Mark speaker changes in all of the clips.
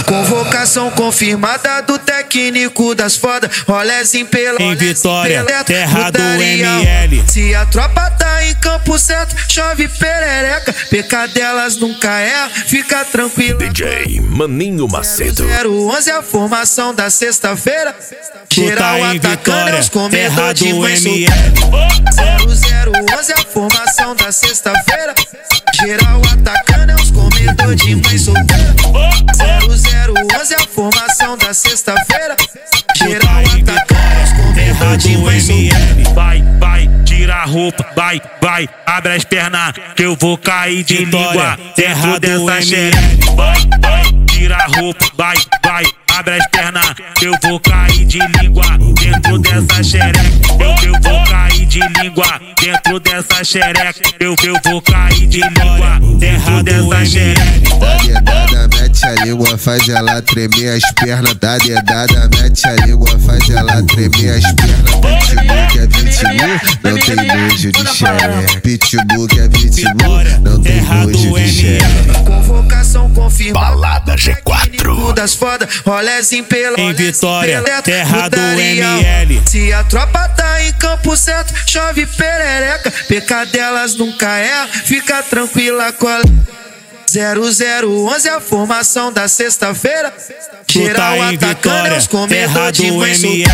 Speaker 1: Convocação confirmada do técnico das fodas. Rolezinho pela
Speaker 2: em Vitória, terra do ML.
Speaker 1: Se a tropa tá em campo certo, chove perereca. Pecadelas nunca erra, fica tranquilo.
Speaker 3: DJ Maninho Macedo.
Speaker 1: 011 a formação da sexta-feira. Geral
Speaker 2: em
Speaker 1: atacando
Speaker 2: Vitória,
Speaker 1: os comedores
Speaker 2: terra
Speaker 1: de
Speaker 2: do
Speaker 1: mãe
Speaker 2: ML.
Speaker 1: 0011 a formação da sexta-feira. Geral atacando os comedores de mãe solteira. 0011 a formação da sexta-feira. Geral atacando os comedores de mãe solteira.
Speaker 4: Vai, tira a roupa, vai, abre as pernas que eu vou cair de língua dentro dessa xereca. Vai, tira a roupa, vai, abre as pernas que eu vou cair de língua dentro dessa xereca. Eu vou cair de língua dentro dessa xereca. Eu vou cair de língua dentro dessa xereca.
Speaker 5: Dá dedada, mete a língua, faz ela tremer as pernas. Dá dedada, mete a língua, faz ela tremer as pernas. Pitbull que é pitbull, não tem nojo de xereca. Pitbull que é pitbull, não tem nojo de xereca.
Speaker 1: Convocação confirmada.
Speaker 3: Balada G4
Speaker 1: das fodas. Rolezinho pela
Speaker 2: em Vitória, terra do ML.
Speaker 1: Se a tropa tá em campo certo, chove perereca. Pecadelas nunca erra, fica tranquila com a 0011 a formação da sexta-feira. Geral atacando os comedores de mãe solteira.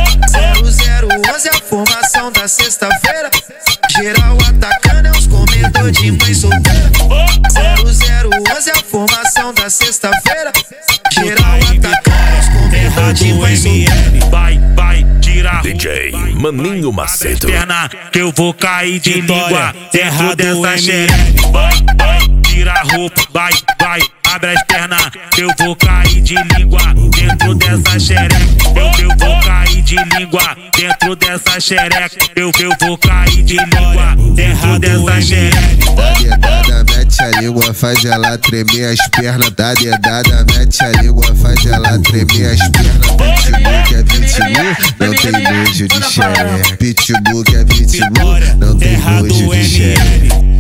Speaker 1: 0011 a formação da sexta-feira. Geral atacando os comedores de mãe solteira. 0011 a formação da sexta-feira. Geral atacando os comedores de mãe solteira.
Speaker 4: Vai, tira a roupa,
Speaker 3: DJ Maninho Macedo.
Speaker 4: perna que eu vou cair de língua
Speaker 2: terra
Speaker 4: dentro
Speaker 2: do
Speaker 4: dessa
Speaker 2: ML.
Speaker 4: xereca. Vai, tira a roupa, vai, abre as pernas que eu vou cair de língua dentro dessa xereca. Eu vou cair de língua dentro dessa xereca. Eu vou cair de língua dentro dessa xereca.
Speaker 5: Dá dedada, mete a língua, faz ela tremer as pernas. Dá dedada, mete a língua, faz ela tremer as pernas. Pitbull que é pitbull, não tem nojo de xereca. Pitbull que é pitbull, não tem nojo de xereca.